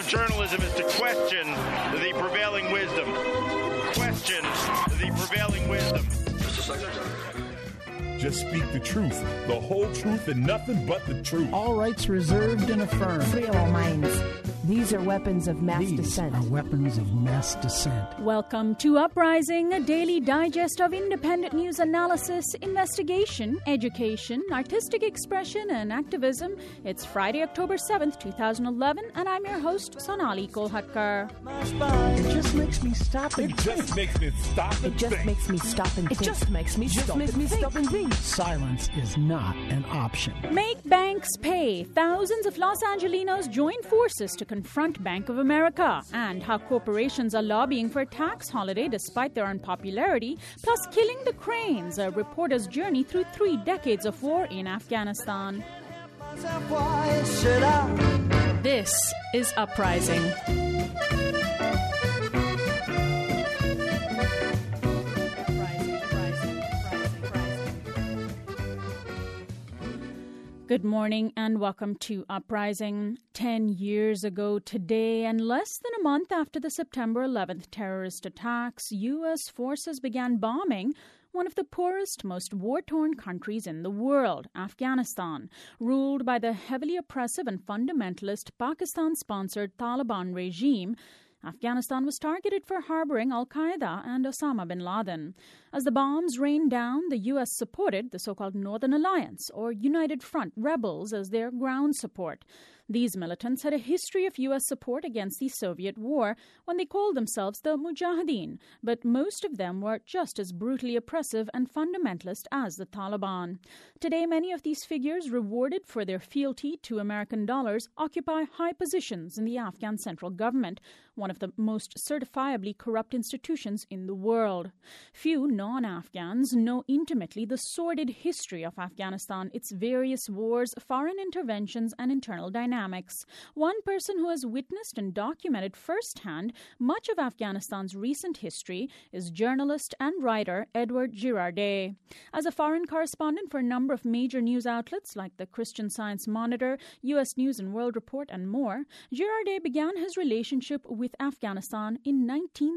journalism is to question the prevailing wisdom. Question the prevailing wisdom. Mr. Secretary. Just speak the truth, the whole truth, and nothing but the truth. All rights reserved and affirmed. Free all minds. These are weapons of mass dissent. These are weapons of mass dissent. Welcome to Uprising, a daily digest of independent news analysis, investigation, education, artistic expression, and activism. It's Friday, October 7th, 2011, and I'm your host, Sonali Kolhatkar. It just makes me stop and think. It just makes me stop and think. It just makes me stop and think. It just makes me stop and think. Silence is not an option. Make banks pay. Thousands of Los Angelinos join forces to confront Bank of America, and how corporations are lobbying for a tax holiday despite their unpopularity, plus Killing the Cranes, a reporter's journey through 3 decades of war in Afghanistan. This is Uprising. Good morning and welcome to Uprising. 10 years ago today, and less than a month after the September 11th terrorist attacks, U.S. forces began bombing one of the poorest, most war-torn countries in the world, Afghanistan, ruled by the heavily oppressive and fundamentalist Pakistan-sponsored Taliban regime. Afghanistan was targeted for harboring al-Qaeda and Osama bin Laden. As the bombs rained down, the U.S. supported the so-called Northern Alliance, or United Front rebels, as their ground support. These militants had a history of U.S. support against the Soviet war when they called themselves the Mujahideen, but most of them were just as brutally oppressive and fundamentalist as the Taliban. Today, many of these figures, rewarded for their fealty to American dollars, occupy high positions in the Afghan central government, one of the most certifiably corrupt institutions in the world. Few non-Afghans know intimately the sordid history of Afghanistan, its various wars, foreign interventions, and internal dynamics. One person who has witnessed and documented firsthand much of Afghanistan's recent history is journalist and writer Edward Girardet. As a foreign correspondent for a number of major news outlets like the Christian Science Monitor, U.S. News and World Report, and more, Girardet began his relationship with Afghanistan in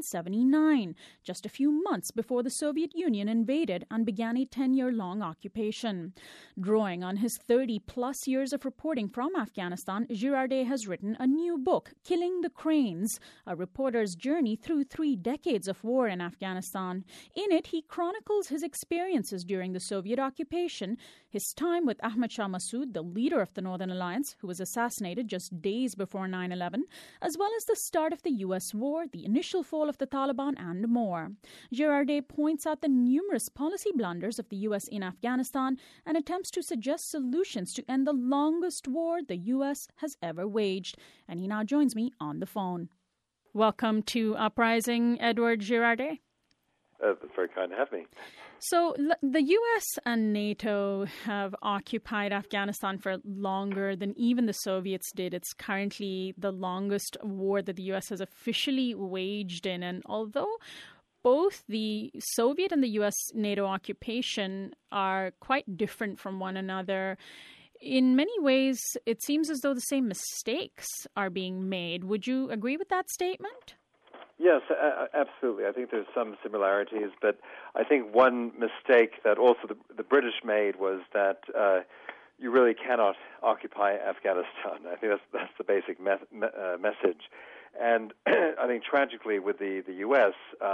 1979, just a few months before the Soviet Union invaded and began a 10-year-long occupation. Drawing on his 30-plus years of reporting from Afghanistan, Girardet has written a new book, Killing the Cranes, a reporter's journey through 3 decades of war in Afghanistan. In it, he chronicles his experiences during the Soviet occupation, his time with Ahmad Shah Massoud, the leader of the Northern Alliance, who was assassinated just days before 9/11, as well as the start of the U.S. war, the initial fall of the Taliban, and more. Girardet points out the numerous policy blunders of the U.S. in Afghanistan and attempts to suggest solutions to end the longest war the U.S. has ever waged. And he now joins me on the phone. Welcome to Uprising, Edward Girardet. Very kind to have me. So the U.S. and NATO have occupied Afghanistan for longer than even the Soviets did. It's currently the longest war that the U.S. has officially waged in. And although both the Soviet and the U.S. NATO occupation are quite different from one another, in many ways, it seems as though the same mistakes are being made. Would you agree with that statement? Yes, absolutely. I think there's some similarities, but I think one mistake that also the British made was that you really cannot occupy Afghanistan. I think that's the basic message. And I think tragically with the U.S.,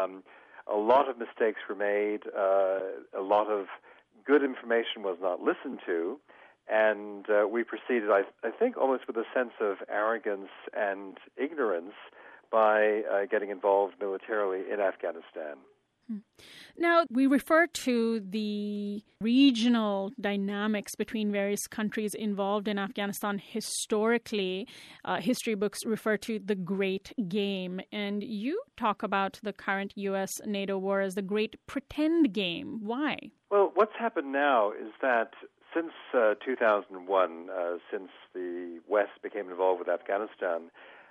a lot of mistakes were made, a lot of good information was not listened to, and we proceeded, I think, almost with a sense of arrogance and ignorance by getting involved militarily in Afghanistan. Now, we refer to the regional dynamics between various countries involved in Afghanistan historically. History books refer to the Great Game, and you talk about the current U.S.-NATO war as the Great Pretend Game. Why? Well, what's happened now is that since 2001, since the West became involved with Afghanistan,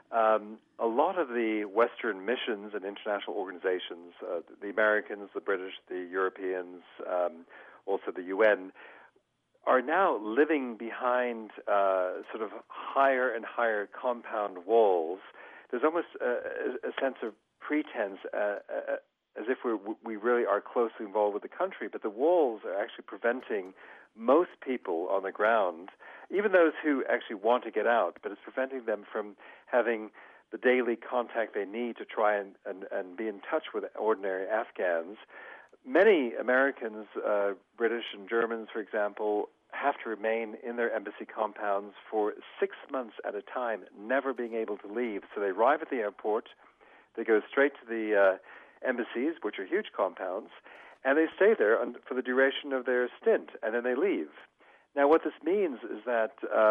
a lot of the Western missions and international organizations, the Americans, the British, the Europeans, also the UN, are now living behind sort of higher and higher compound walls. There's almost a sense of pretense, as if we really are closely involved with the country, but the walls are actually preventing most people on the ground, even those who actually want to get out, but it's preventing them from having the daily contact they need to try and be in touch with ordinary Afghans. Many Americans, British and Germans, for example, have to remain in their embassy compounds for 6 months at a time, never being able to leave. So they arrive at the airport, they go straight to the embassies, which are huge compounds, and they stay there for the duration of their stint, and then they leave. Now, what this means is that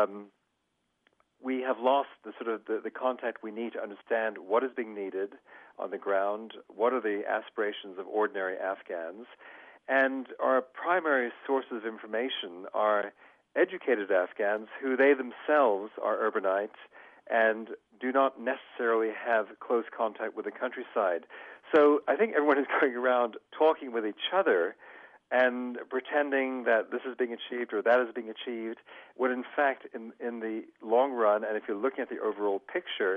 we have lost the contact we need to understand what is being needed on the ground, what are the aspirations of ordinary Afghans, and our primary sources of information are educated Afghans who they themselves are urbanites and do not necessarily have close contact with the countryside. So I think everyone is going around talking with each other and pretending that this is being achieved or that is being achieved, when in fact, in the long run, and if you're looking at the overall picture,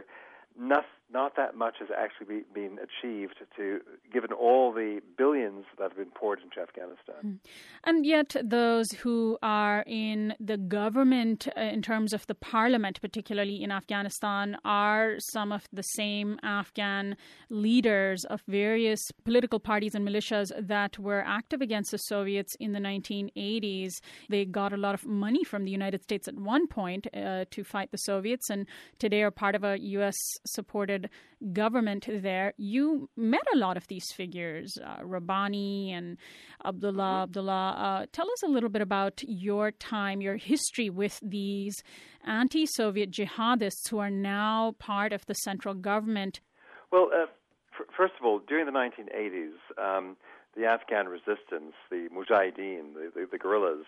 not that much has actually been achieved, given all the billions that have been poured into Afghanistan. And yet those who are in the government, in terms of the parliament, particularly in Afghanistan, are some of the same Afghan leaders of various political parties and militias that were active against the Soviets in the 1980s. They got a lot of money from the United States at one point to fight the Soviets, and today are part of a U.S.-supported government there. You met a lot of these figures, Rabbani and Abdullah. Tell us a little bit about your time, your history with these anti-Soviet jihadists who are now part of the central government. Well, first of all, during the 1980s, the Afghan resistance, the Mujahideen, the guerrillas,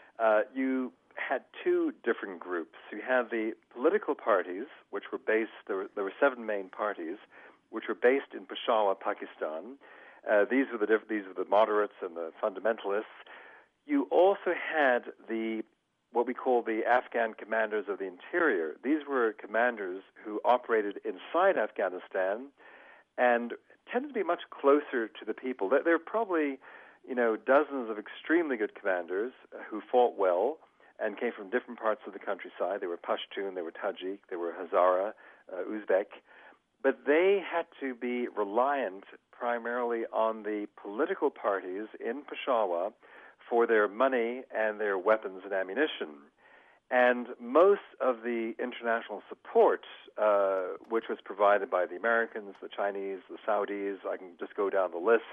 you had two different groups. You had the political parties, which were based, there were 7 main parties, which were based in Peshawar, Pakistan. These were the moderates and the fundamentalists. You also had what we call the Afghan commanders of the interior. These were commanders who operated inside Afghanistan and tended to be much closer to the people. There were probably, dozens of extremely good commanders who fought well and came from different parts of the countryside. They were Pashtun, they were Tajik, they were Hazara, Uzbek. But they had to be reliant primarily on the political parties in Peshawar for their money and their weapons and ammunition. And most of the international support, which was provided by the Americans, the Chinese, the Saudis, I can just go down the list,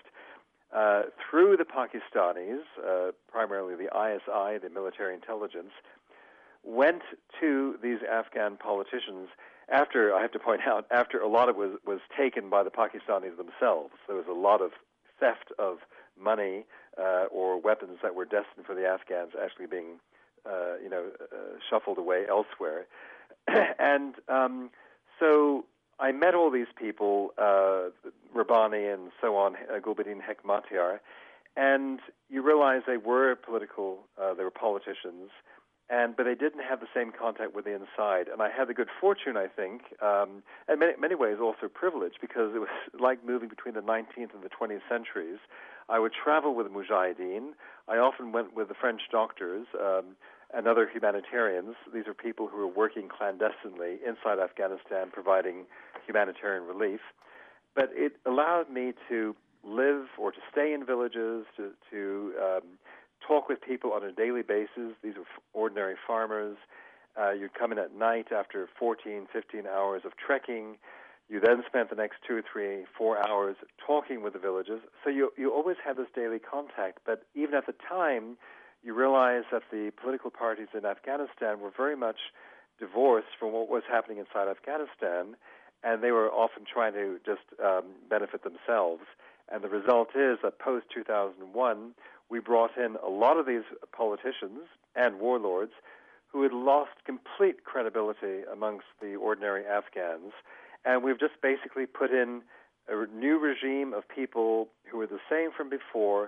through the Pakistanis, primarily the ISI, the military intelligence, went to these Afghan politicians after, I have to point out, after a lot of it was taken by the Pakistanis themselves. There was a lot of theft of money or weapons that were destined for the Afghans actually being, shuffled away elsewhere. And so I met all these people, Rabbani and so on, Gulbuddin Hekmatyar, and you realize they were they were politicians, but they didn't have the same contact with the inside. And I had the good fortune, I think, and in many ways also privilege, because it was like moving between the 19th and the 20th centuries. I would travel with the Mujahideen. I often went with the French doctors and other humanitarians. These are people who were working clandestinely inside Afghanistan, providing humanitarian relief. But it allowed me to live or to stay in villages, to talk with people on a daily basis. These were ordinary farmers. You'd come in at night after 14, 15 hours of trekking. You then spent the next 2, 3, 4 hours talking with the villages. So you always had this daily contact. But even at the time, you realize that the political parties in Afghanistan were very much divorced from what was happening inside Afghanistan, and they were often trying to just benefit themselves. And the result is that post-2001, we brought in a lot of these politicians and warlords who had lost complete credibility amongst the ordinary Afghans, and we've just basically put in a new regime of people who were the same from before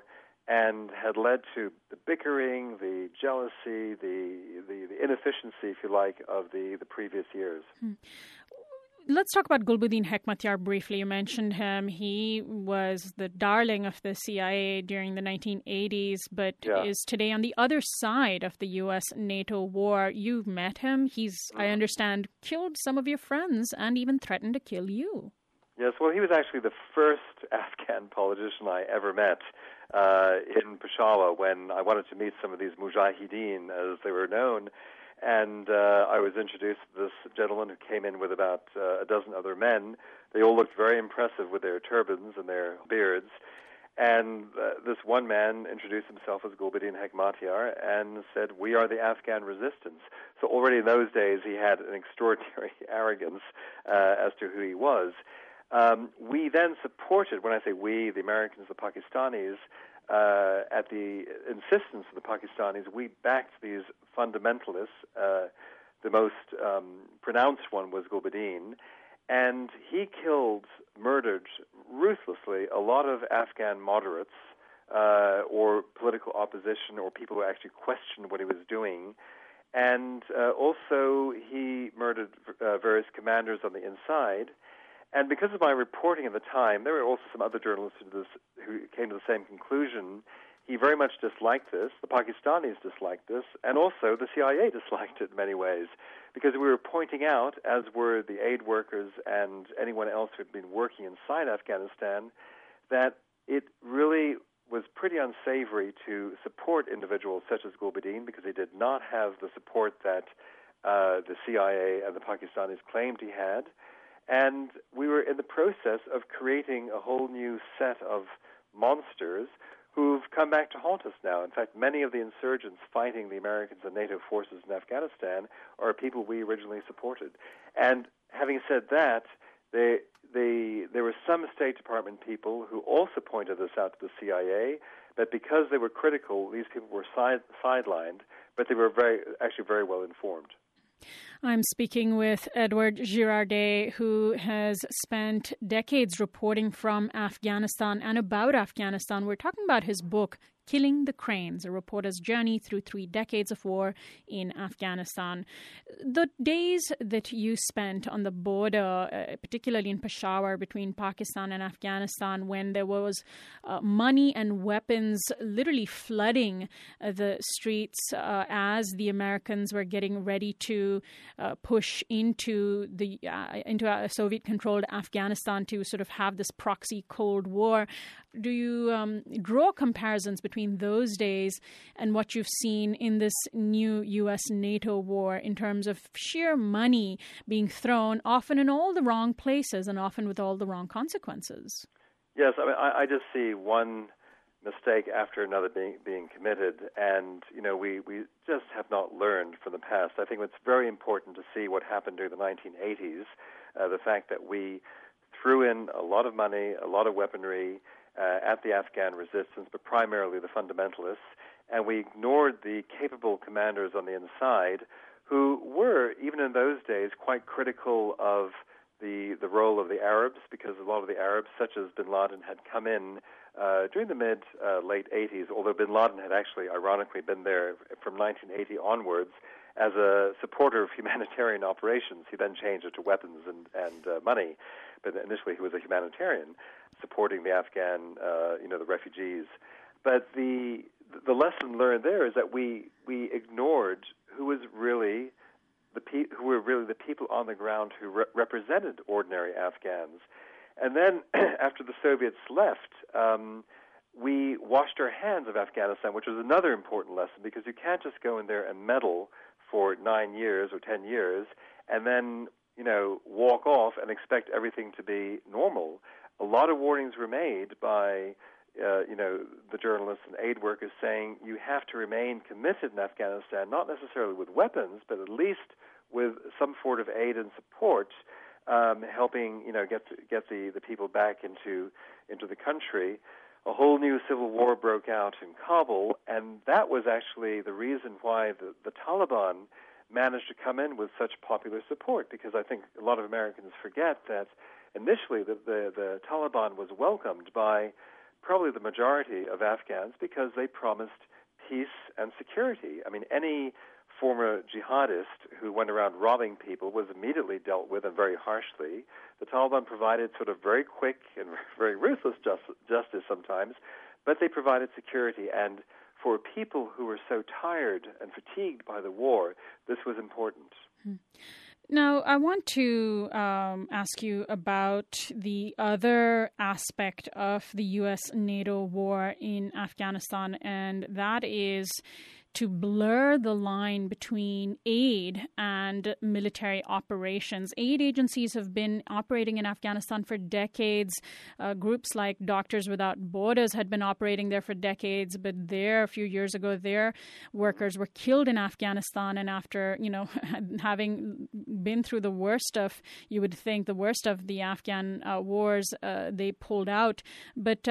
and had led to the bickering, the jealousy, the inefficiency, if you like, of the previous years. Let's talk about Gulbuddin Hekmatyar briefly. You mentioned him. He was the darling of the CIA during the 1980s, but is today on the other side of the U.S.-NATO war. You've met him. He's, I understand, killed some of your friends and even threatened to kill you. Yes, well, he was actually the first Afghan politician I ever met in Peshawar when I wanted to meet some of these mujahideen, as they were known. And I was introduced to this gentleman who came in with about a dozen other men. They all looked very impressive with their turbans and their beards. And this one man introduced himself as Gulbuddin Hekmatyar and said, "We are the Afghan resistance." So already in those days, he had an extraordinary arrogance as to who he was. We then supported, when I say we, the Americans, the Pakistanis, at the insistence of the Pakistanis, we backed these fundamentalists. The most pronounced one was Gulbuddin, and he murdered ruthlessly a lot of Afghan moderates or political opposition or people who actually questioned what he was doing. And also he murdered various commanders on the inside. And because of my reporting at the time, there were also some other journalists who came to the same conclusion. He very much disliked this. The Pakistanis disliked this. And also the CIA disliked it in many ways, because we were pointing out, as were the aid workers and anyone else who had been working inside Afghanistan, that it really was pretty unsavory to support individuals such as Gulbuddin, because he did not have the support that the CIA and the Pakistanis claimed he had. And we were in the process of creating a whole new set of monsters who've come back to haunt us now. In fact, many of the insurgents fighting the Americans and NATO forces in Afghanistan are people we originally supported. And having said that, there were some State Department people who also pointed this out to the CIA, but because they were critical, these people were sidelined, but they were actually very well informed. I'm speaking with Edward Girardet, who has spent decades reporting from Afghanistan and about Afghanistan. We're talking about his book, Killing the Cranes, a reporter's journey through 3 decades of war in Afghanistan. The days that you spent on the border, particularly in Peshawar between Pakistan and Afghanistan, when there was money and weapons literally flooding the streets as the Americans were getting ready to push into a Soviet-controlled Afghanistan to sort of have this proxy Cold War. Do you draw comparisons between those days and what you've seen in this new U.S.-NATO war in terms of sheer money being thrown, often in all the wrong places and often with all the wrong consequences? Yes, I mean, I just see one mistake after another being committed, and we just have not learned from the past. I think it's very important to see what happened during the 1980s, the fact that we threw in a lot of money, a lot of weaponry, at the Afghan resistance, but primarily the fundamentalists, and we ignored the capable commanders on the inside who were, even in those days, quite critical of the role of the Arabs, because a lot of the Arabs, such as bin Laden, had come in during the late 80s, although bin Laden had actually, ironically, been there from 1980 onwards as a supporter of humanitarian operations. He then changed it to weapons and money, but initially he was a humanitarian supporting the Afghan, the refugees. But the lesson learned there is that we ignored who were really the people on the ground who represented ordinary Afghans. And then after the Soviets left, we washed our hands of Afghanistan, which was another important lesson, because you can't just go in there and meddle for 9 years or 10 years and then walk off and expect everything to be normal. A lot of warnings were made by the journalists and aid workers saying you have to remain committed in Afghanistan, not necessarily with weapons, but at least with some sort of aid and support, helping get the people back into the country. A whole new civil war broke out in Kabul, and that was actually the reason why the Taliban managed to come in with such popular support, because I think a lot of Americans forget that initially the Taliban was welcomed by probably the majority of Afghans because they promised peace and security. I mean, any former jihadist who went around robbing people was immediately dealt with, and very harshly. The Taliban provided sort of very quick and very ruthless justice sometimes, but they provided security. And for people who were so tired and fatigued by the war, this was important. Now, I want to ask you about the other aspect of the U.S.-NATO war in Afghanistan, and that is to blur the line between aid and military operations. Aid agencies have been operating in Afghanistan for decades. Groups like Doctors Without Borders had been operating there for decades, but a few years ago, their workers were killed in Afghanistan, and after, having been through the worst of the Afghan wars, they pulled out. But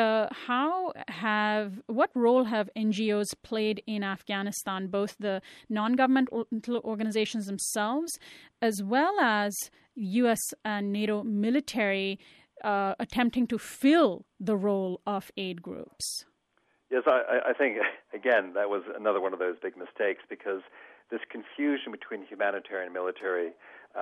what role have NGOs played in Afghanistan, both the non-governmental organizations themselves as well as U.S. and NATO military attempting to fill the role of aid groups? Yes, I think, again, that was another one of those big mistakes, because this confusion between humanitarian and military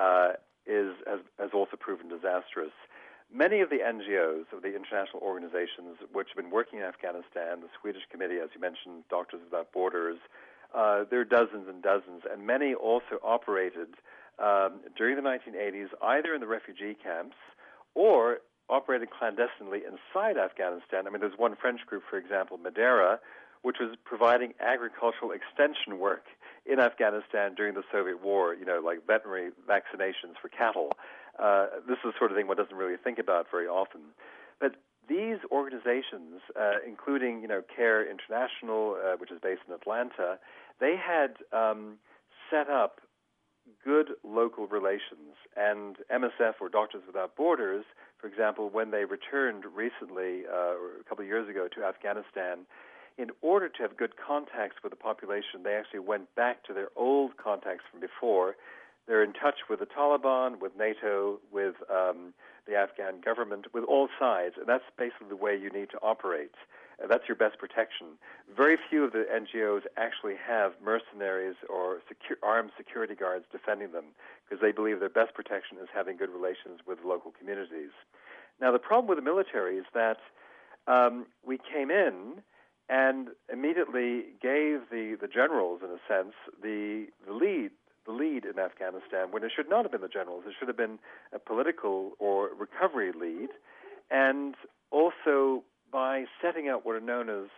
has also proven disastrous. Many of the NGOs, of the international organizations which have been working in Afghanistan, the Swedish Committee, as you mentioned, Doctors Without Borders, there are dozens and dozens, and many also operated during the 1980s either in the refugee camps or operated clandestinely inside Afghanistan. I mean, there's one French group, for example, Madeira, which was providing agricultural extension work in Afghanistan during the Soviet war, like veterinary vaccinations for cattle. This is the sort of thing one doesn't really think about very often. But these organizations, including, CARE International, which is based in Atlanta, they had set up good local relations. And MSF, or Doctors Without Borders, for example, when they returned recently, or a couple of years ago, to Afghanistan, in order to have good contacts with the population, they actually went back to their old contacts from before. They're in touch with the Taliban, with NATO, with the Afghan government, with all sides, and that's basically the way you need to operate. That's your best protection. Very few of the NGOs actually have mercenaries or armed security guards defending them, because they believe their best protection is having good relations with local communities. Now, the problem with the military is that we came in and immediately gave the generals, in a sense, the lead in Afghanistan, when it should not have been the generals. It should have been a political or recovery lead. And also, by setting out what are known as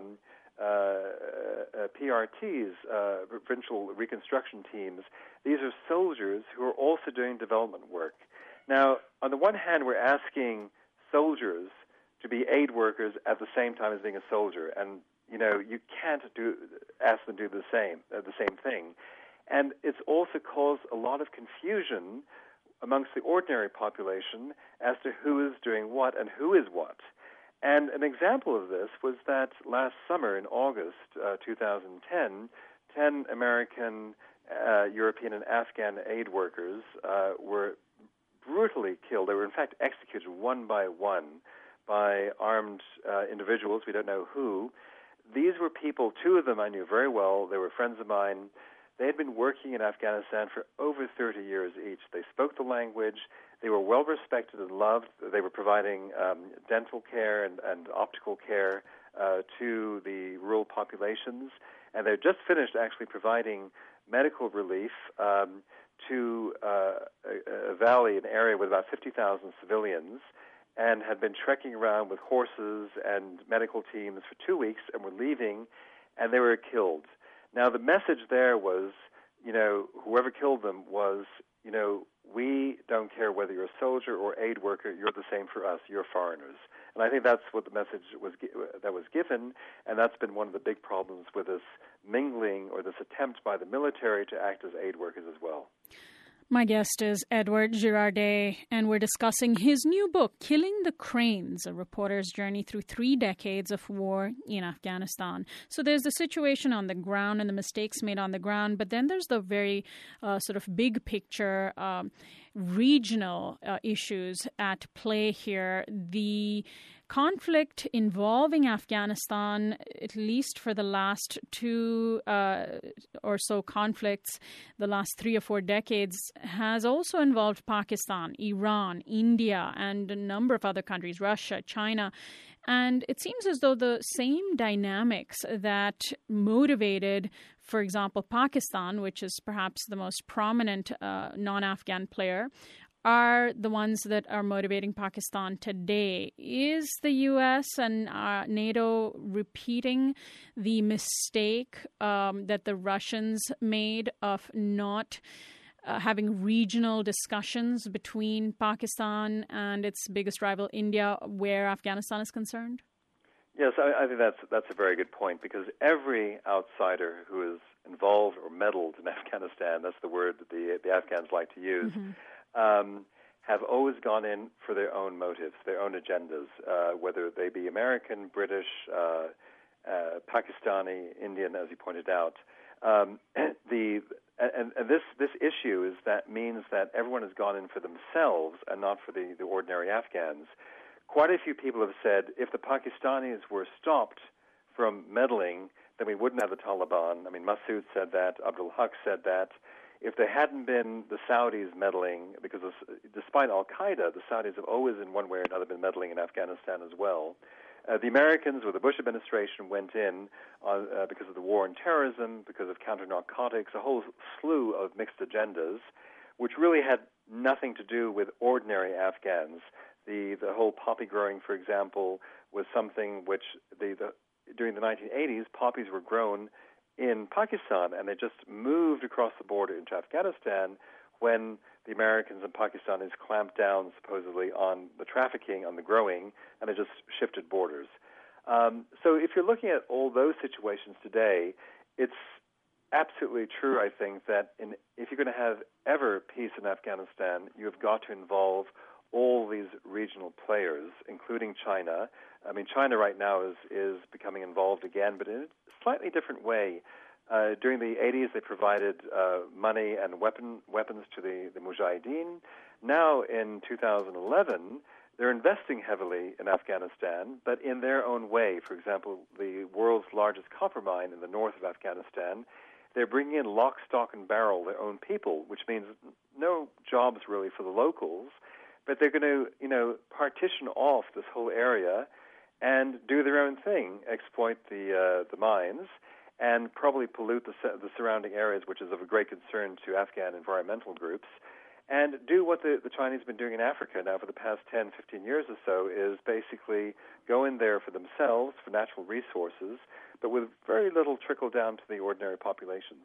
PRTs, provincial reconstruction teams, these are soldiers who are also doing development work. Now, on the one hand, we're asking soldiers to be aid workers at the same time as being a soldier, and you can't ask them to do the same thing. And it's also caused a lot of confusion amongst the ordinary population as to who is doing what and who is what. And an example of this was that last summer, in August 2010, 10 American, European, and Afghan aid workers were brutally killed. They were, in fact, executed one by one by armed individuals. We don't know who. These were people, two of them I knew very well. They were friends of mine. They had been working in Afghanistan for over 30 years each. They spoke the language. They were well respected and loved. They were providing dental care and optical care to the rural populations. And they just finished actually providing medical relief to a valley, an area with about 50,000 civilians, and had been trekking around with horses and medical teams for 2 weeks and were leaving, and they were killed. Now, the message there was, whoever killed them was, we don't care whether you're a soldier or aid worker, you're the same for us, you're foreigners. And I think that's what the message that was given, and that's been one of the big problems with this mingling or this attempt by the military to act as aid workers as well. My guest is Edward Girardet, and we're discussing his new book, Killing the Cranes, a reporter's journey through 3 decades of war in Afghanistan. So there's the situation on the ground and the mistakes made on the ground, but then there's the very sort of big picture. regional issues at play here. The conflict involving Afghanistan, at least for the last two or so conflicts, the last 3 or 4 decades, has also involved Pakistan, Iran, India, and a number of other countries, Russia, China. And it seems as though the same dynamics that motivated, for example, Pakistan, which is perhaps the most prominent non-Afghan player, are the ones that are motivating Pakistan today. Is the U.S. and NATO repeating the mistake that the Russians made of not having regional discussions between Pakistan and its biggest rival, India, where Afghanistan is concerned? Yes, I think that's a very good point, because every outsider who is involved or meddled in Afghanistan, that's the word that the Afghans like to use, have always gone in for their own motives, their own agendas, whether they be American, British, Pakistani, Indian, as you pointed out. This issue means that everyone has gone in for themselves and not for the ordinary Afghans. Quite a few people have said if the Pakistanis were stopped from meddling, then we wouldn't have the Taliban. I mean, Masood said that, Abdul Haq said that. If there hadn't been the Saudis meddling, because despite Al-Qaeda, the Saudis have always in one way or another been meddling in Afghanistan as well. The Americans, with the Bush administration, went in because of the war on terrorism, because of counter-narcotics, a whole slew of mixed agendas, which really had nothing to do with ordinary Afghans. The whole poppy growing, for example, was something which during the 1980s, poppies were grown in Pakistan, and they just moved across the border into Afghanistan when the Americans and Pakistanis clamped down, supposedly, on the trafficking, on the growing, and they just shifted borders. So if you're looking at all those situations today, it's absolutely true, I think, that if you're going to have ever peace in Afghanistan, you've got to involve all these regional players, including China. I mean, China right now is becoming involved again, but in a slightly different way. During the 80s, they provided money and weapons to the Mujahideen. Now, in 2011, they're investing heavily in Afghanistan, but in their own way. For example, the world's largest copper mine in the north of Afghanistan, they're bringing in lock, stock, and barrel their own people, which means no jobs really for the locals, but they're going to, partition off this whole area and do their own thing, exploit the mines, and probably pollute the surrounding areas, which is of a great concern to Afghan environmental groups, and do what the Chinese have been doing in Africa now for the past 10, 15 years or so, is basically go in there for themselves, for natural resources, but with very little trickle down to the ordinary populations.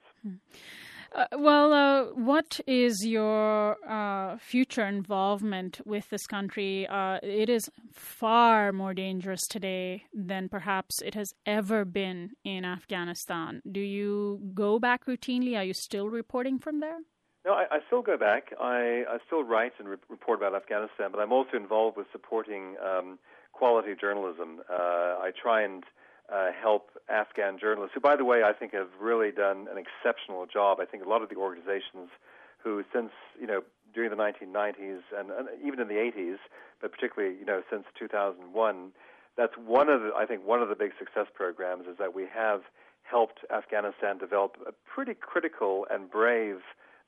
What is your future involvement with this country? It is far more dangerous today than perhaps it has ever been in Afghanistan. Do you go back routinely? Are you still reporting from there? No, I still go back. I still write and report about Afghanistan, but I'm also involved with supporting quality journalism. I try and help Afghan journalists, who, by the way, I think have really done an exceptional job. I think a lot of the organizations who, since, during the 1990s and even in the 80s, but particularly, since 2001, that's one of the big success programs is that we have helped Afghanistan develop a pretty critical and brave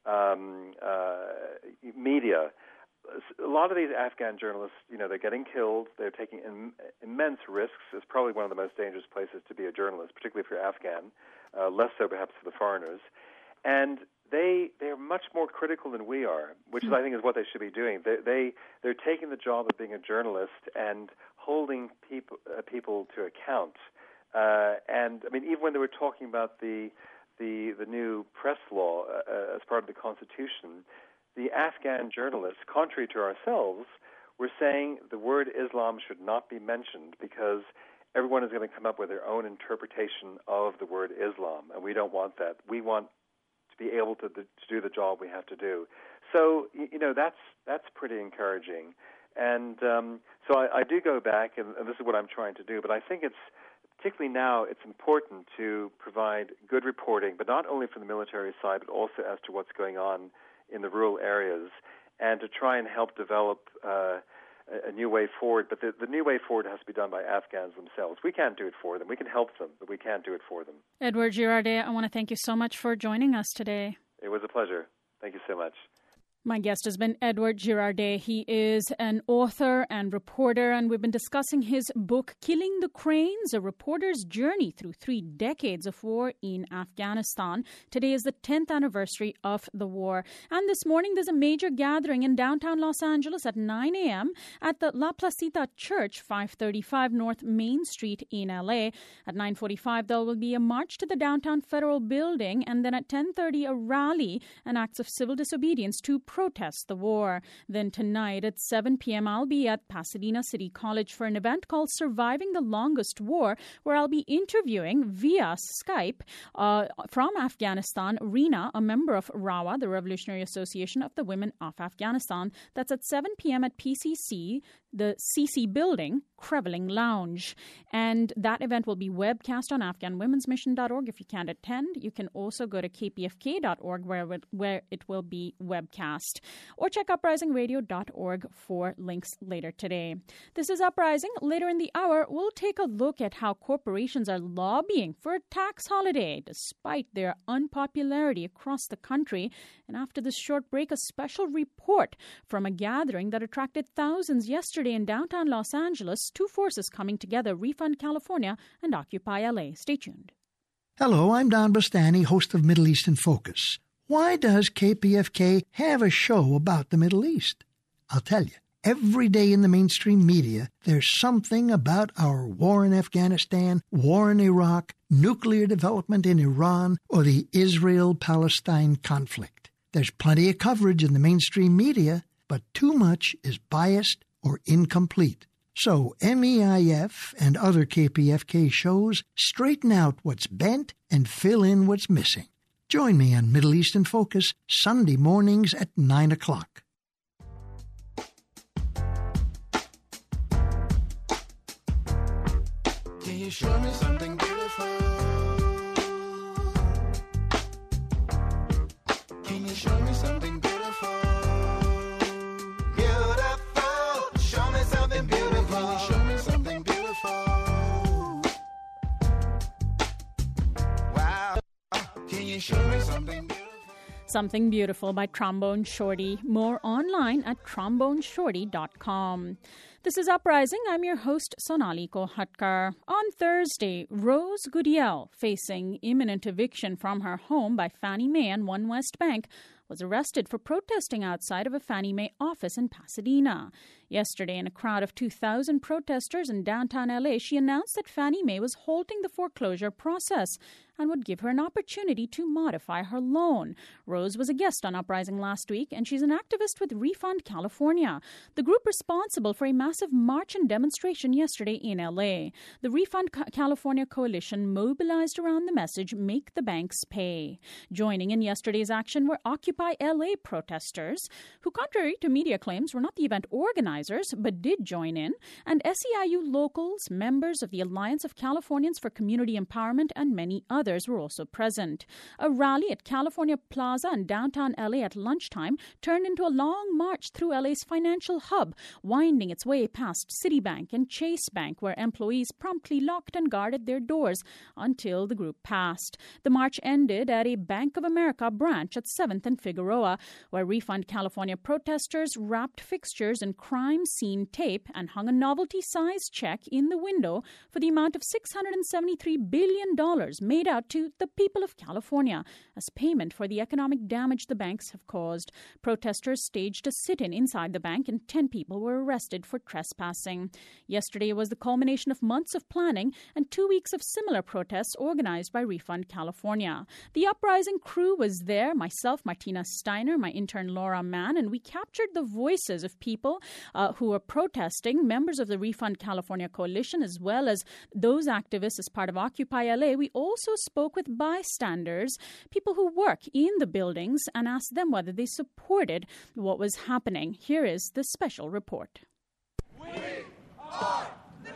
media. A lot of these Afghan journalists, they're getting killed. They're taking immense risks. It's probably one of the most dangerous places to be a journalist, particularly if you're Afghan, less so perhaps for the foreigners. And they're much more critical than we are, which I think is what they should be doing. They're taking the job of being a journalist and holding people to account. And I mean, even when they were talking about the new press law as part of the Constitution, the Afghan journalists, contrary to ourselves, were saying the word Islam should not be mentioned because everyone is going to come up with their own interpretation of the word Islam, and we don't want that. We want to be able to do the job we have to do. So, that's pretty encouraging. And so I do go back, and this is what I'm trying to do, but I think particularly now, it's important to provide good reporting, but not only from the military side, but also as to what's going on in the rural areas. and to try and help develop a new way forward. But the new way forward has to be done by Afghans themselves. We can't do it for them. We can help them, but we can't do it for them. Edward Girardet, I want to thank you so much for joining us today. It was a pleasure. Thank you so much. My guest has been Edward Girardet. He is an author and reporter, and we've been discussing his book, Killing the Cranes, A Reporter's Journey Through 3 Decades of War in Afghanistan. Today is the 10th anniversary of the war. And this morning, there's a major gathering in downtown Los Angeles at 9 a.m. at the La Placita Church, 535 North Main Street in L.A. At 9:45, there will be a march to the downtown Federal Building, and then at 10:30, a rally and acts of civil disobedience to protest the war. Then tonight at 7 p.m., I'll be at Pasadena City College for an event called Surviving the Longest War, where I'll be interviewing via Skype from Afghanistan, Reena, a member of RAWA, the Revolutionary Association of the Women of Afghanistan. That's at 7 p.m. at PCC, the CC Building, Creveling Lounge. And that event will be webcast on AfghanWomen'sMission.org. If you can't attend, you can also go to kpfk.org where it will be webcast. Or check UprisingRadio.org for links later today. This is Uprising. Later in the hour, we'll take a look at how corporations are lobbying for a tax holiday despite their unpopularity across the country. And after this short break, a special report from a gathering that attracted thousands yesterday in downtown Los Angeles, two forces coming together, Refund California and Occupy LA. Stay tuned. Hello, I'm Don Bastani, host of Middle East in Focus. Why does KPFK have a show about the Middle East? I'll tell you. Every day in the mainstream media, there's something about our war in Afghanistan, war in Iraq, nuclear development in Iran, or the Israel-Palestine conflict. There's plenty of coverage in the mainstream media, but too much is biased or incomplete. So MEIF and other KPFK shows straighten out what's bent and fill in what's missing. Join me on Middle East in Focus Sunday mornings at 9 o'clock. Can you show me something beautiful? Can you show me something beautiful? Beautiful. Show me something beautiful. Can you show me something beautiful? Wow. Can you show me something beautiful? Something Beautiful by Trombone Shorty. More online at tromboneshorty.com. This is Uprising. I'm your host, Sonali Kolhatkar. On Thursday, Rose Goodell, facing imminent eviction from her home by Fannie Mae and One West Bank, was arrested for protesting outside of a Fannie Mae office in Pasadena. Yesterday, in a crowd of 2,000 protesters in downtown LA, she announced that Fannie Mae was halting the foreclosure process and would give her an opportunity to modify her loan. Rose was a guest on Uprising last week, and she's an activist with Refund California, the group responsible for a massive march and demonstration yesterday in LA. The Refund California coalition mobilized around the message, "Make the banks pay." Joining in yesterday's action were Occupy LA protesters, who, contrary to media claims, were not the event organizers, but did join in, and SEIU locals, members of the Alliance of Californians for Community Empowerment, and many others were also present. A rally at California Plaza in downtown LA at lunchtime turned into a long march through LA's financial hub, winding its way past Citibank and Chase Bank, where employees promptly locked and guarded their doors until the group passed. The march ended at a Bank of America branch at 7th and Figueroa, where Refund California protesters wrapped fixtures in crime scene tape and hung a novelty-sized check in the window for the amount of $673 billion made out to the people of California as payment for the economic damage the banks have caused. Protesters staged a sit-in inside the bank, and 10 people were arrested for trespassing. Yesterday was the culmination of months of planning and 2 weeks of similar protests organized by Refund California. The Uprising crew was there, myself, Martina Steiner, my intern Laura Mann, and we captured the voices of people who were protesting, members of the Refund California coalition, as well as those activists as part of Occupy LA. We also spoke with bystanders, people who work in the buildings, and asked them whether they supported what was happening. Here is the special report. We are the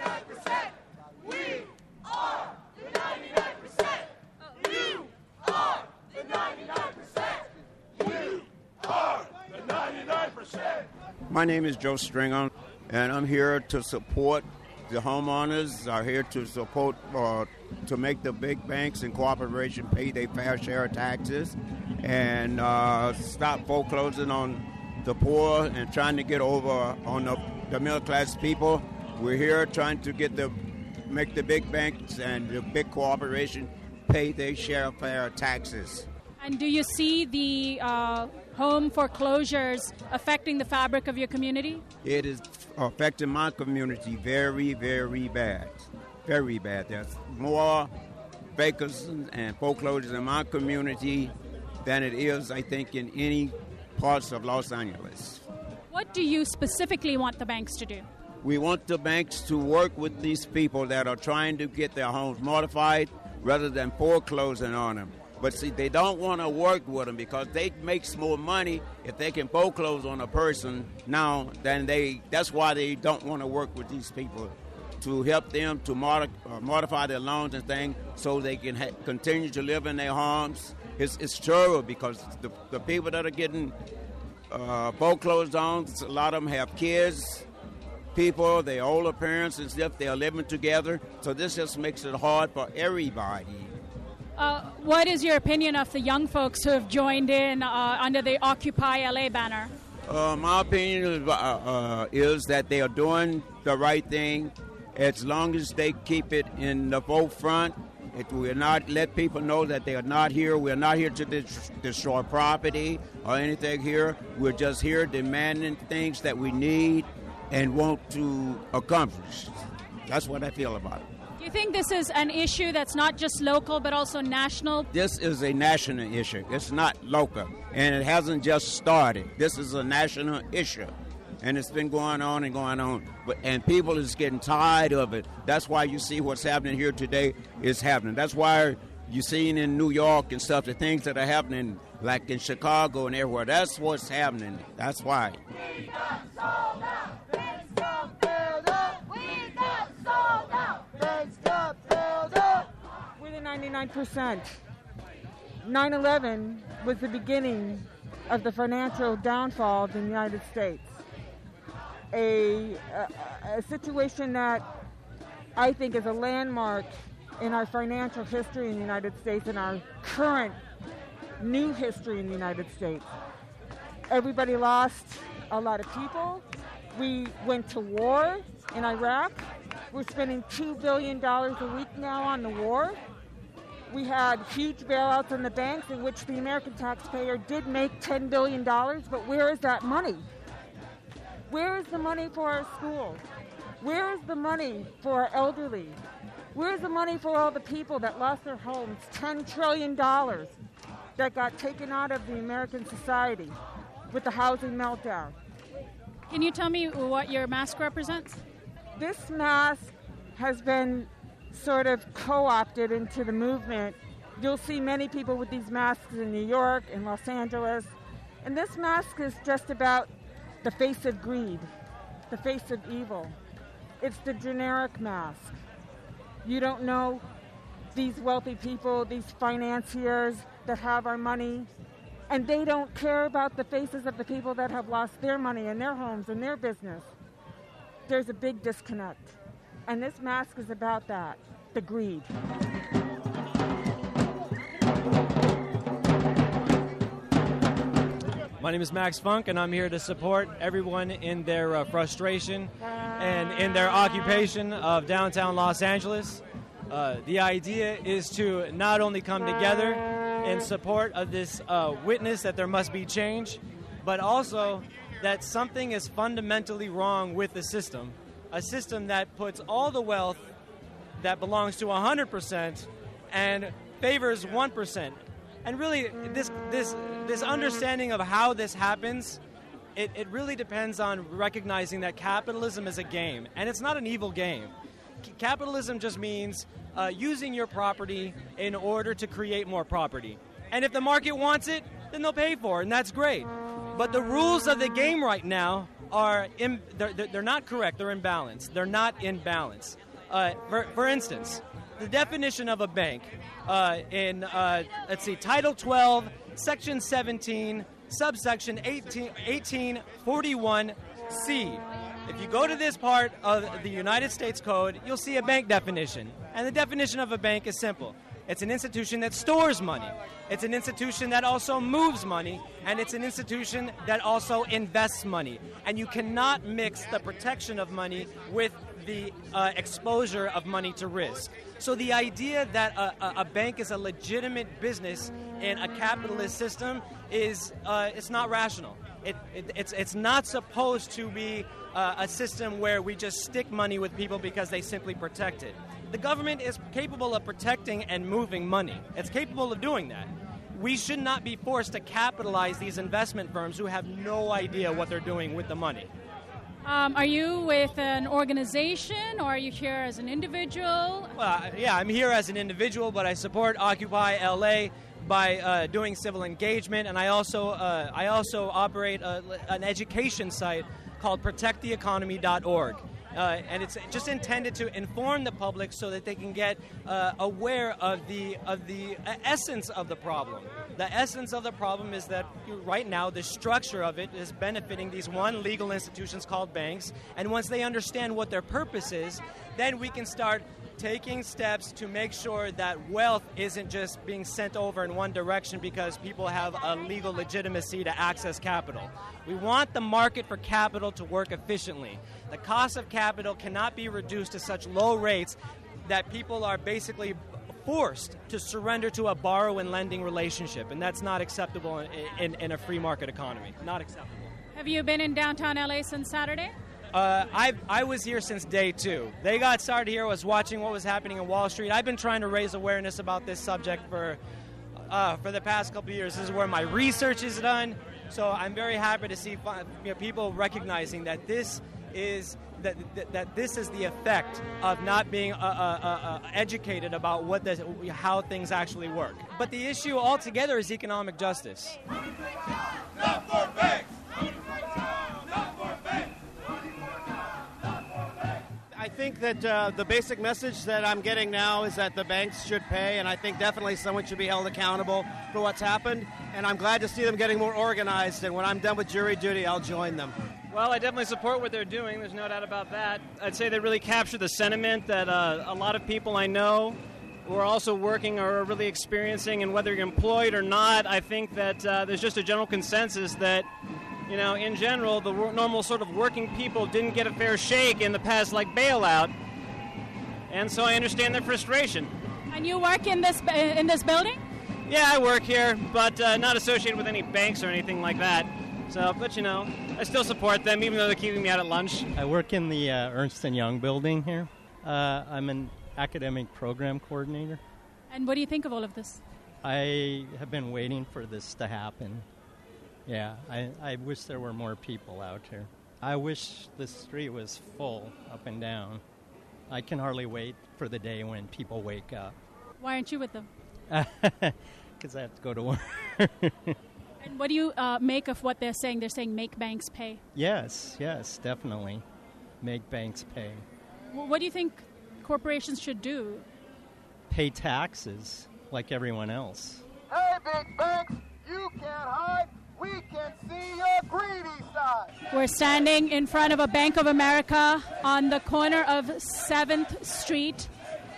99%. We are the 99%. You are the 99%. You are the 99%. My name is Joe Stringer, and I'm here to support the homeowners. Are here to support to make the big banks and corporations pay their fair share of taxes and stop foreclosing on the poor and trying to get over on the middle class people. We're here trying to make the big banks and the big corporations pay their share of fair taxes. And do you see the home foreclosures affecting the fabric of your community? It is affecting my community very, very bad. Very bad. There's more fakers and foreclosures in my community than it is, I think, in any parts of Los Angeles. What do you specifically want the banks to do? We want the banks to work with these people that are trying to get their homes modified rather than foreclosing on them. But see, they don't want to work with them because they make more money if they can foreclose on a person now than that's why they don't want to work with these people, to help them to modify their loans and things so they can continue to live in their homes. It's terrible because the people that are getting foreclosed on, a lot of them have kids, people, their older parents and stuff, they are living together. So this just makes it hard for everybody. What is your opinion of the young folks who have joined in under the Occupy LA banner? My opinion is that they are doing the right thing as long as they keep it in the forefront. It will not let people know that they are not here. We're not here to destroy property or anything here. We're just here demanding things that we need and want to accomplish. That's what I feel about it. Do you think this is an issue that's not just local but also national? This is a national issue. It's not local, and it hasn't just started. This is a national issue, and it's been going on and going on. And people is getting tired of it. That's why you see what's happening here today is happening. That's why you're seeing in New York and stuff, the things that are happening, like in Chicago and everywhere. That's what's happening. That's why. We got sold out. Banks got bailed up. We got sold out. Banks got bailed up. We're the 99%. 9/11 was the beginning of the financial downfall of the United States. A situation that I think is a landmark in our financial history in the United States and our current new history in the United States. Everybody lost a lot of people. We went to war in Iraq. We're spending $2 billion a week now on the war. We had huge bailouts in the banks in which the American taxpayer did make $10 billion, but where is that money? Where is the money for our schools? Where is the money for our elderly? Where is the money for all the people that lost their homes? $10 trillion that got taken out of the American society with the housing meltdown. Can you tell me what your mask represents? This mask has been sort of co-opted into the movement. You'll see many people with these masks in New York, in Los Angeles. And this mask is just about the face of greed, the face of evil. It's the generic mask. You don't know these wealthy people, these financiers that have our money, and they don't care about the faces of the people that have lost their money and their homes and their business. There's a big disconnect. And this mask is about that, the greed. My name is Max Funk, and I'm here to support everyone in their frustration and in their occupation of downtown Los Angeles. The idea is to not only come together in support of this witness that there must be change, but also that something is fundamentally wrong with the system, a system that puts all the wealth that belongs to 100% and favors 1%. And really, this understanding of how this happens, it really depends on recognizing that capitalism is a game, and it's not an evil game. Capitalism just means using your property in order to create more property. And if the market wants it, then they'll pay for it, and that's great. But the rules of the game right now are they're not correct. They're imbalanced. They're not in balance. For instance, the definition of a bank in Title 12, Section 17 subsection 1841C. If you go to this part of the United States Code, you'll see a bank definition. And the definition of a bank is simple. It's an institution that stores money. It's an institution that also moves money. And it's an institution that also invests money. And you cannot mix the protection of money with the exposure of money to risk. So the idea that a bank is a legitimate business in a capitalist system is it's not rational. It's not supposed to be a system where we just stick money with people because they simply protect it. The government is capable of protecting and moving money. It's capable of doing that. We should not be forced to capitalize these investment firms who have no idea what they're doing with the money. Are you with an organization, or are you here as an individual? Well, yeah, I'm here as an individual, but I support Occupy LA by doing civil engagement, and I also operate an education site called protecttheeconomy.org. And it's just intended to inform the public so that they can get aware of the essence of the problem. The essence of the problem is that right now the structure of it is benefiting these legal institutions called banks. And once they understand what their purpose is, then we can start taking steps to make sure that wealth isn't just being sent over in one direction because people have a legal legitimacy to access capital. We want the market for capital to work efficiently. The cost of capital cannot be reduced to such low rates that people are basically forced to surrender to a borrow and lending relationship, and that's not acceptable in a free market economy. Not acceptable. Have you been in downtown LA since Saturday? I was here since day 2. They got started here. I was watching what was happening in Wall Street. I've been trying to raise awareness about this subject for the past couple of years. This is where my research is done. So I'm very happy to see people recognizing that this is that this is the effect of not being educated about how things actually work. But the issue altogether is economic justice. Not for banks. I think that the basic message that I'm getting now is that the banks should pay, and I think definitely someone should be held accountable for what's happened, and I'm glad to see them getting more organized, and when I'm done with jury duty, I'll join them. Well, I definitely support what they're doing. There's no doubt about that. I'd say they really capture the sentiment that a lot of people I know who are also working or are really experiencing, and whether you're employed or not, I think that there's just a general consensus that in general, the normal sort of working people didn't get a fair shake in the past, like bailout, and so I understand their frustration. And you work in this building? Yeah, I work here, but not associated with any banks or anything like that. So, but I still support them, even though they're keeping me out at lunch. I work in the Ernst & Young building here. I'm an academic program coordinator. And what do you think of all of this? I have been waiting for this to happen. Yeah, I wish there were more people out here. I wish the street was full up and down. I can hardly wait for the day when people wake up. Why aren't you with them? Because I have to go to work. And what do you make of what they're saying? They're saying make banks pay. Yes, definitely. Make banks pay. What do you think corporations should do? Pay taxes like everyone else. Hey, big banks, you can't hide. We can see your greedy side. We're standing in front of a Bank of America on the corner of 7th Street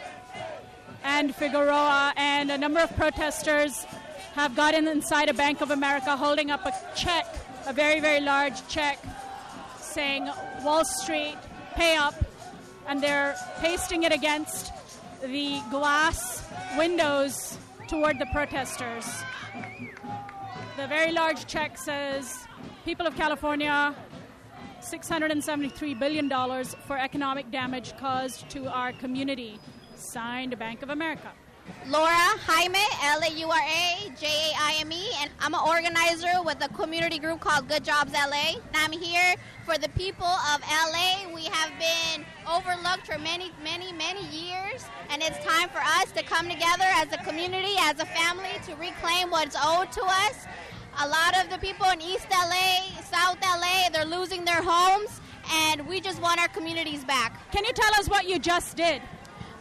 and Figueroa, and a number of protesters have gotten inside a Bank of America holding up a check, a very, very large check, saying Wall Street, pay up, and they're pasting it against the glass windows toward the protesters. The very large check says, people of California, $673 billion for economic damage caused to our community. Signed, Bank of America. Laura Jaime, L-A-U-R-A-J-A-I-M-E, and I'm an organizer with a community group called Good Jobs LA. And I'm here for the people of LA. We have been overlooked for many, many, many years, and it's time for us to come together as a community, as a family, to reclaim what's owed to us. A lot of the people in East LA, South LA, they're losing their homes, and we just want our communities back. Can you tell us what you just did?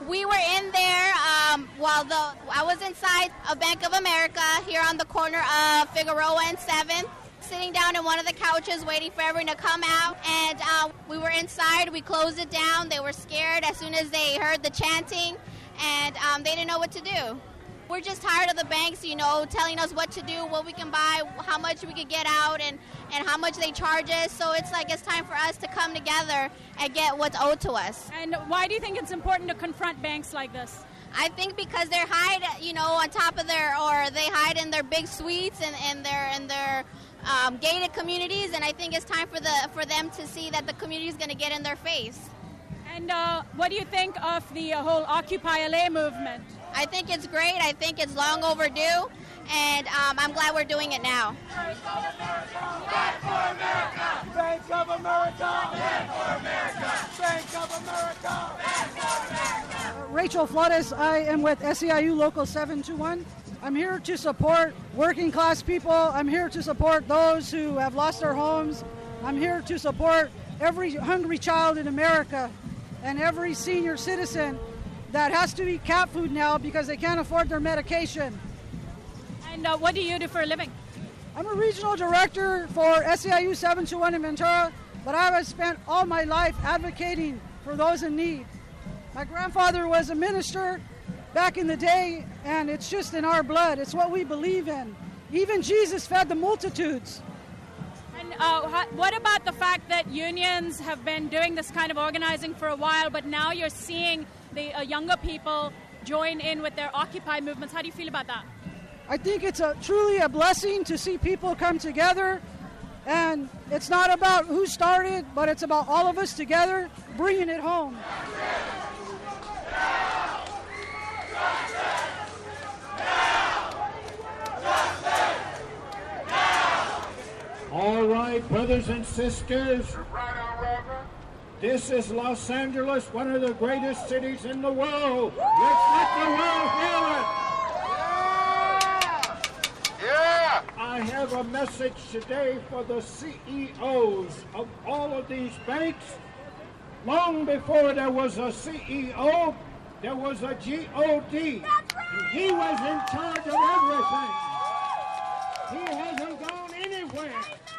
We were in there I was inside of Bank of America here on the corner of Figueroa and 7th, sitting down in one of the couches waiting for everyone to come out. And we were inside. We closed it down. They were scared as soon as they heard the chanting, and they didn't know what to do. We're just tired of the banks, telling us what to do, what we can buy, how much we could get out, and how much they charge us. So it's time for us to come together and get what's owed to us. And why do you think it's important to confront banks like this? I think because they hide, on top of they hide in their big suites and their gated communities, and I think it's time for them to see that the community is going to get in their face. And what do you think of the whole Occupy LA movement? I think it's great. I think it's long overdue, and I'm glad we're doing it now. Bank for America! Bank of America! Bank for America! Bank of America! Bank for America! Rachel Flores, I am with SEIU Local 721. I'm here to support working class people. I'm here to support those who have lost their homes. I'm here to support every hungry child in America and every senior citizen that has to eat cat food now because they can't afford their medication. And what do you do for a living? I'm a regional director for SEIU 721 in Ventura, but I have spent all my life advocating for those in need. My grandfather was a minister back in the day, and it's just in our blood. It's what we believe in. Even Jesus fed the multitudes. And what about the fact that unions have been doing this kind of organizing for a while, but now you're seeing the younger people join in with their Occupy movements? How do you feel about that? I think it's truly a blessing to see people come together, and it's not about who started, but it's about all of us together bringing it home. All right, brothers and sisters, this is Los Angeles, one of the greatest cities in the world. Let's let the world hear it. Yeah. I have a message today for the CEOs of all of these banks. Long before there was a CEO, there was a G.O.D. And he was in charge of everything. He hasn't gone anywhere.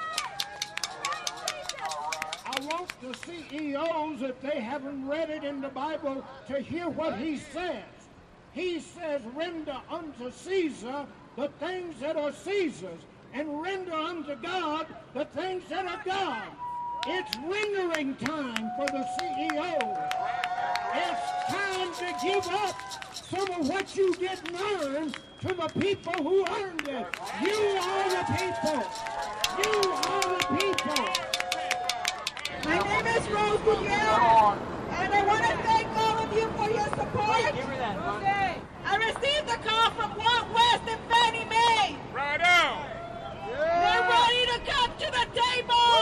I want the CEOs, if they haven't read it in the Bible, to hear what he says. He says, render unto Caesar the things that are Caesar's, and render unto God the things that are God. It's rendering time for the CEOs. It's time to give up some of what you didn't earn to the people who earned it. You are the people. You are the people. My name is Rose Gutierrez, and I want to thank all of you for your support. I received a call from Walt West and Fannie Mae. Right on. They're ready to come to the table.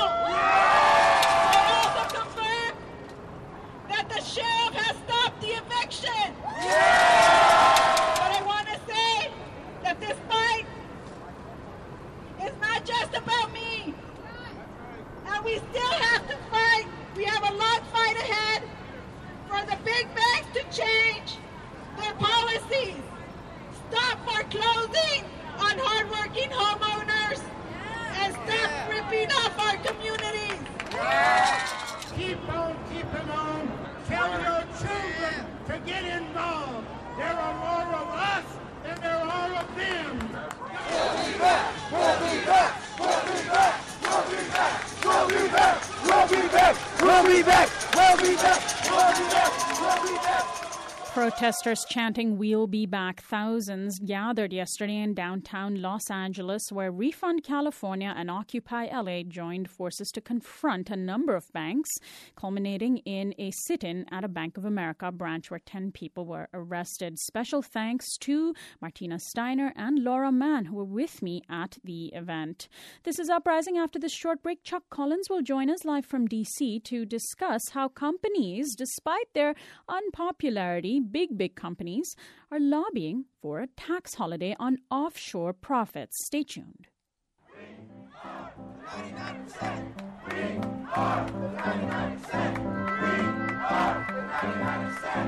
I also confirm that the sheriff has stopped the eviction. But I want to say that this fight is not just about me. And we still have to fight. We have a long fight ahead for the big banks to change their policies. Stop foreclosing on hardworking homeowners and stop ripping off our communities. Keep on keeping on. Tell your children to get involved. There are more of us than there are of them. We'll be back. We'll be back. We'll be back. We'll be back. We'll be back. We'll be back. We'll be back. We'll be back. We'll be back. We'll be back. Protesters chanting "We'll be back." Thousands gathered yesterday in downtown Los Angeles, where Refund California and Occupy LA joined forces to confront a number of banks, culminating in a sit-in at a Bank of America branch where 10 people were arrested. Special thanks to Martina Steiner and Laura Mann, who were with me at the event. This is Uprising. After this short break, Chuck Collins will join us live from D.C. to discuss how companies, despite their unpopularity, big companies, are lobbying for a tax holiday on offshore profits. Stay tuned. We are the 99%. We are the 99%. We are the 99%.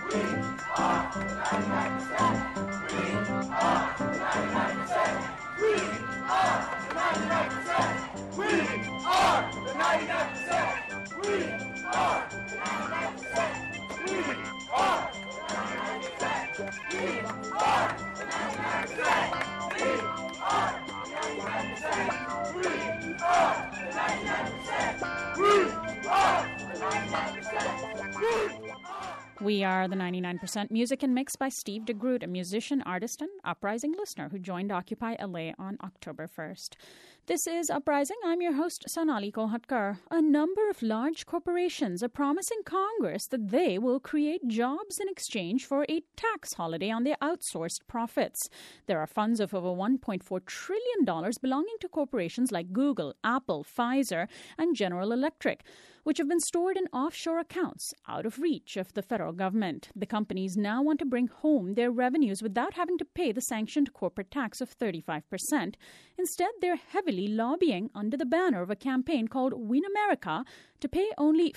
We are the 99% Music and Mix by Steve DeGroot, a musician, artist, and Uprising listener who joined Occupy LA on October 1st. This is Uprising. I'm your host, Sonali Kolhatkar. A number of large corporations are promising Congress that they will create jobs in exchange for a tax holiday on their outsourced profits. There are funds of over $1.4 trillion belonging to corporations like Google, Apple, Pfizer, and General Electric, which have been stored in offshore accounts out of reach of the federal government. The companies now want to bring home their revenues without having to pay the sanctioned corporate tax of 35%. Instead, they're heavily lobbying under the banner of a campaign called Win America to pay only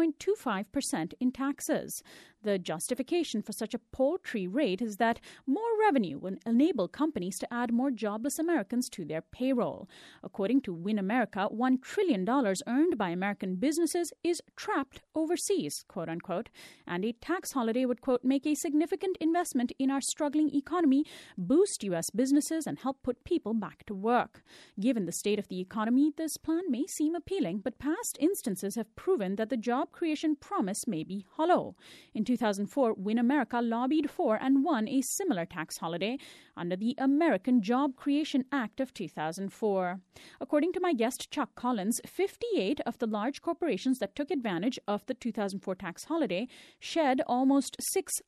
5.25% in taxes. The justification for such a paltry rate is that more revenue will enable companies to add more jobless Americans to their payroll. According to Win America, $1 trillion earned by American businesses is trapped overseas, quote unquote, and a tax holiday would, quote, make a significant investment in our struggling economy, boost U.S. businesses, and help put people back to work. Given the state of the economy, this plan may seem appealing, but past instances have proven that the job creation promise may be hollow. In 2004, Win America lobbied for and won a similar tax holiday under the American Job Creation Act of 2004. According to my guest Chuck Collins, 58 of the large corporations that took advantage of the 2004 tax holiday shed almost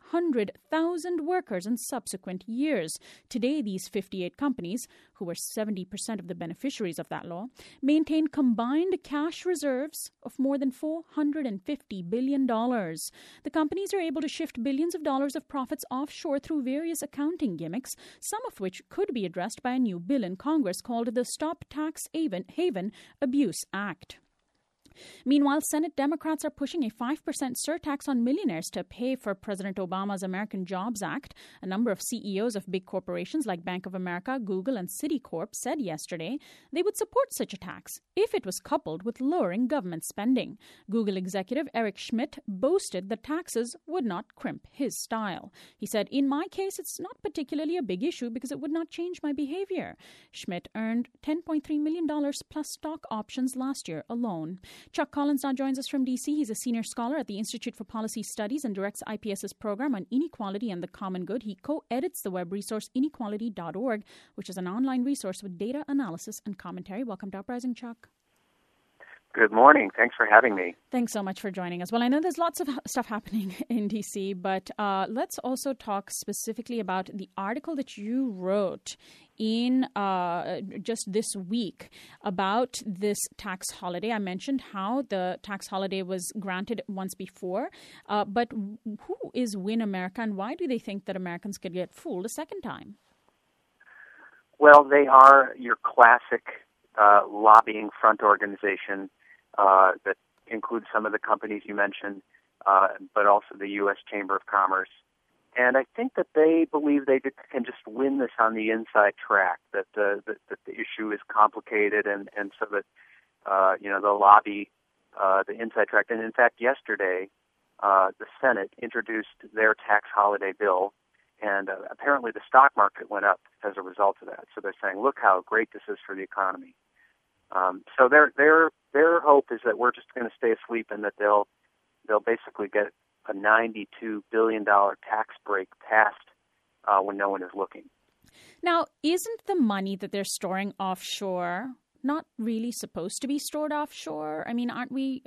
600,000 workers in subsequent years. Today, these 58 companies, who were 70% of the beneficiaries of that law, maintain combined cash reserves of more than $450 billion. The companies are able to shift billions of dollars of profits offshore through various accounting gimmicks, some of which could be addressed by a new bill in Congress called the Stop Tax Haven Abuse Act. Meanwhile, Senate Democrats are pushing a 5% surtax on millionaires to pay for President Obama's American Jobs Act. A number of CEOs of big corporations like Bank of America, Google, and Citicorp said yesterday they would support such a tax if it was coupled with lowering government spending. Google executive Eric Schmidt boasted that taxes would not crimp his style. He said, "In my case, it's not particularly a big issue because it would not change my behavior." Schmidt earned $10.3 million plus stock options last year alone. Chuck Collins now joins us from D.C. He's a senior scholar at the Institute for Policy Studies and directs IPS's program on inequality and the common good. He co-edits the web resource inequality.org, which is an online resource with data analysis and commentary. Welcome to Uprising, Chuck. Good morning. Thanks for having me. Thanks so much for joining us. Well, I know there's lots of stuff happening in D.C., but let's also talk specifically about the article that you wrote in just this week about this tax holiday. I mentioned how the tax holiday was granted once before, but who is Win America and why do they think that Americans could get fooled a second time? Well, they are your classic lobbying front organization that includes some of the companies you mentioned, but also the U.S. Chamber of Commerce. And I think that they believe they can just win this on the inside track, that the issue is complicated, and so that, the lobby, the inside track. And in fact, yesterday, the Senate introduced their tax holiday bill, and apparently the stock market went up as a result of that. So they're saying, look how great this is for the economy. So their hope is that we're just going to stay asleep and that they'll basically get a $92 billion tax break passed when no one is looking. Now, isn't the money that they're storing offshore not really supposed to be stored offshore? I mean,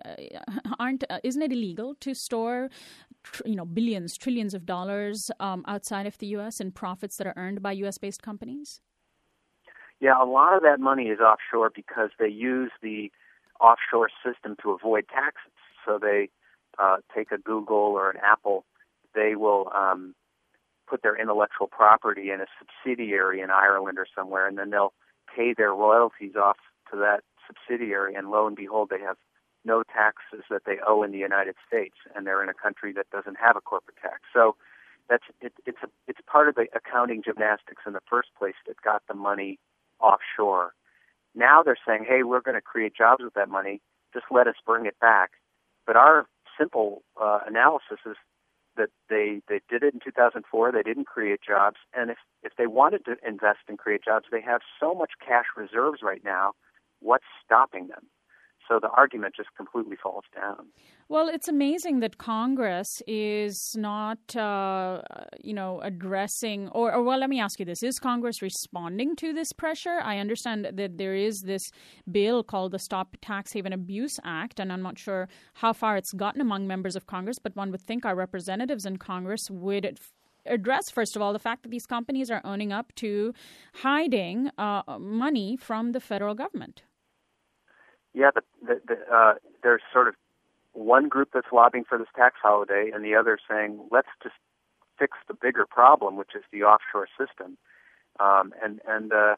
isn't it illegal to store, billions, trillions of dollars outside of the U.S. in profits that are earned by U.S.-based companies? Yeah, a lot of that money is offshore because they use the offshore system to avoid taxes. So they take a Google or an Apple, they will put their intellectual property in a subsidiary in Ireland or somewhere, and then they'll pay their royalties off to that subsidiary, and lo and behold, they have no taxes that they owe in the United States, and they're in a country that doesn't have a corporate tax. So it's part of the accounting gymnastics in the first place that got the money offshore. Now they're saying, hey, we're going to create jobs with that money. Just let us bring it back. But our simple analysis is that they did it in 2004. They didn't create jobs. And if they wanted to invest and create jobs, they have so much cash reserves right now. What's stopping them? So the argument just completely falls down. Well, it's amazing that Congress is not, addressing, or let me ask you this. Is Congress responding to this pressure? I understand that there is this bill called the Stop Tax Haven Abuse Act, and I'm not sure how far it's gotten among members of Congress, but one would think our representatives in Congress would address, first of all, the fact that these companies are owning up to hiding money from the federal government. Yeah, there's sort of one group that's lobbying for this tax holiday, and the other saying, let's just fix the bigger problem, which is the offshore system. The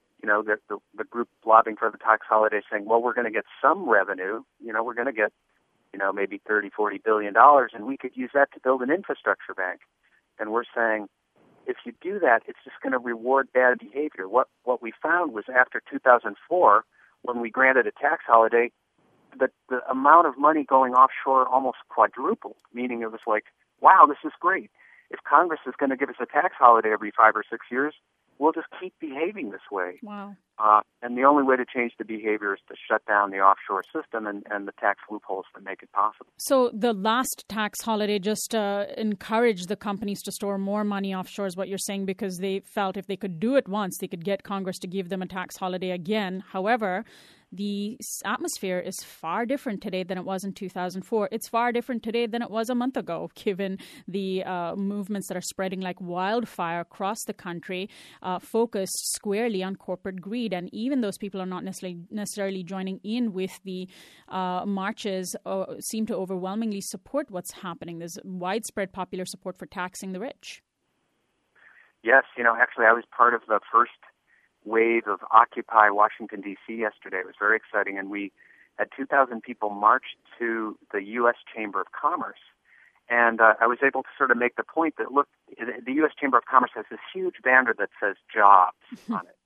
group lobbying for the tax holiday saying, well, we're going to get some revenue. We're going to get, maybe $30-40 billion, and we could use that to build an infrastructure bank. And we're saying, if you do that, it's just going to reward bad behavior. What we found was after 2004, when we granted a tax holiday, the amount of money going offshore almost quadrupled, meaning it was like, wow, this is great. If Congress is going to give us a tax holiday every 5 or 6 years, we'll just keep behaving this way. Wow. And the only way to change the behavior is to shut down the offshore system and the tax loopholes that make it possible. So the last tax holiday just encouraged the companies to store more money offshore, is what you're saying, because they felt if they could do it once, they could get Congress to give them a tax holiday again. However, the atmosphere is far different today than it was in 2004. It's far different today than it was a month ago, given the movements that are spreading like wildfire across the country, focused squarely on corporate greed. And even those people are not necessarily joining in with the marches, seem to overwhelmingly support what's happening. There's widespread popular support for taxing the rich. Yes, actually I was part of the first wave of Occupy Washington, D.C. yesterday. It was very exciting, and we had 2,000 people march to the U.S. Chamber of Commerce. And I was able to sort of make the point that, look, the U.S. Chamber of Commerce has this huge banner that says jobs on it.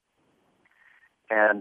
And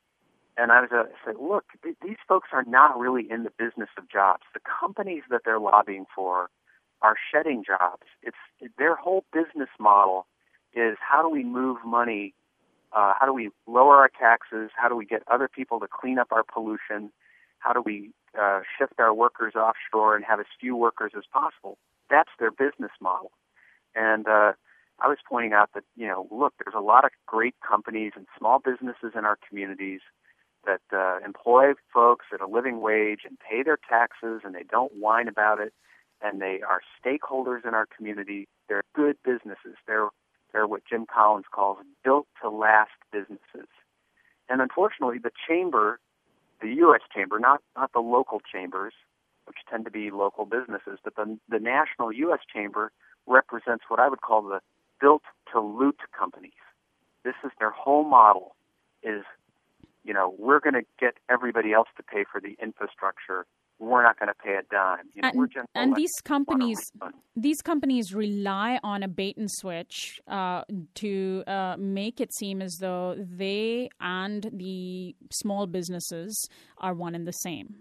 I said, look, these folks are not really in the business of jobs. The companies that they're lobbying for are shedding jobs. Their whole business model is, how do we move money? How do we lower our taxes? How do we get other people to clean up our pollution? How do we shift our workers offshore and have as few workers as possible? That's their business model. And I was pointing out that, look, there's a lot of great companies and small businesses in our communities that employ folks at a living wage and pay their taxes, and they don't whine about it, and they are stakeholders in our community. They're good businesses. They're what Jim Collins calls built-to-last businesses. And unfortunately, the chamber, the U.S. chamber, not the local chambers, which tend to be local businesses, but the national U.S. chamber represents what I would call the built-to-loot companies. This is their whole model is, we're going to get everybody else to pay for the infrastructure. We're not going to pay a dime. And these companies rely on a bait and switch to make it seem as though they and the small businesses are one and the same.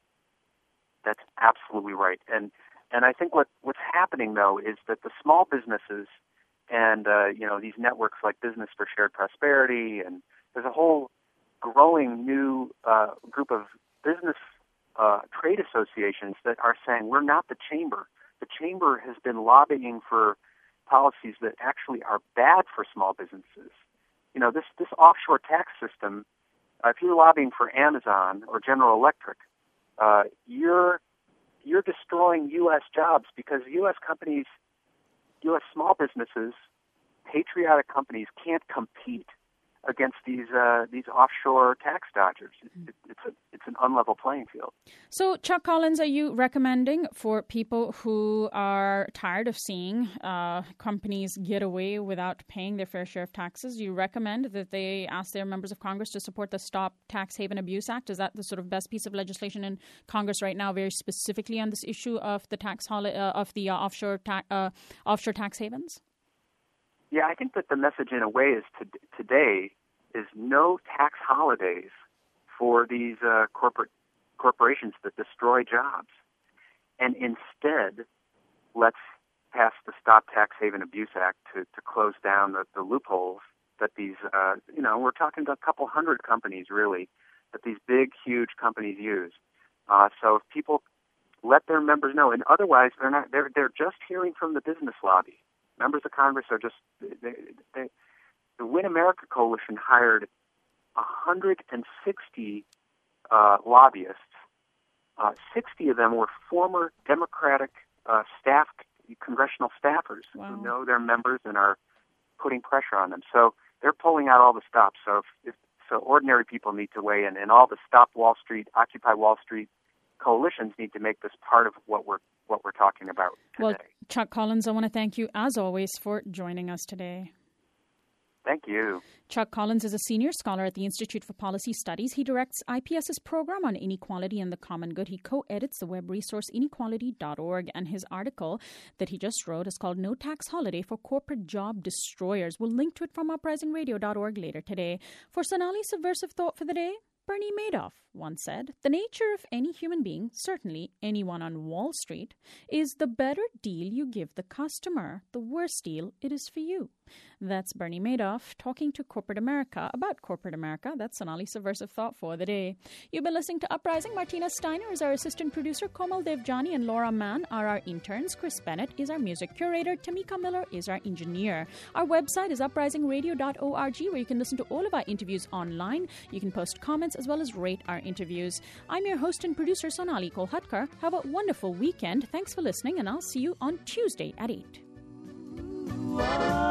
That's absolutely right. And I think what's happening, though, is that the small businesses and these networks like Business for Shared Prosperity, and there's a whole growing new group of business trade associations that are saying, we're not the chamber. The chamber has been lobbying for policies that actually are bad for small businesses. This offshore tax system, if you're lobbying for Amazon or General Electric, you're destroying U.S. jobs, because U.S. companies, U.S. small businesses, patriotic companies can't compete against these offshore tax dodgers. It's an unlevel playing field. So, Chuck Collins, are you recommending for people who are tired of seeing companies get away without paying their fair share of taxes, you recommend that they ask their members of Congress to support the Stop Tax Haven Abuse Act? Is that the sort of best piece of legislation in Congress right now, very specifically on this issue of the offshore tax havens? Yeah, I think that the message in a way is today is no tax holidays for these corporations that destroy jobs. And instead, let's pass the Stop Tax Haven Abuse Act to close down the loopholes that these, we're talking about a couple hundred companies really, that these big, huge companies use. So if people let their members know, and otherwise they're just hearing from the business lobby. Members of Congress are just, the Win America Coalition hired 160 lobbyists. 60 of them were former Democratic congressional staffers who know their members and are putting pressure on them. So they're pulling out all the stops. So so ordinary people need to weigh in, and all the Stop Wall Street, Occupy Wall Street coalitions need to make this part of what we're talking about today. Well, Chuck Collins, I want to thank you, as always, for joining us today. Thank you. Chuck Collins is a senior scholar at the Institute for Policy Studies. He directs IPS's program on inequality and the common good. He co-edits the web resource inequality.org, and his article that he just wrote is called No Tax Holiday for Corporate Job Destroyers. We'll link to it from uprisingradio.org later today. For Sonali's subversive thought for the day, Bernie Madoff once said, "The nature of any human being, certainly anyone on Wall Street, is the better deal you give the customer, the worse deal it is for you." That's Bernie Madoff talking to corporate America about corporate America. That's Sonali's subversive thought for the day. You've been listening to Uprising. Martina Steiner is our assistant producer. Komal Devjani and Laura Mann are our interns. Chris Bennett is our music curator. Tamika Miller is our engineer. Our website is uprisingradio.org, where you can listen to all of our interviews online. You can post comments as well as rate our interviews. I'm your host and producer, Sonali Kolhatkar. Have a wonderful weekend. Thanks for listening, and I'll see you on Tuesday at 8.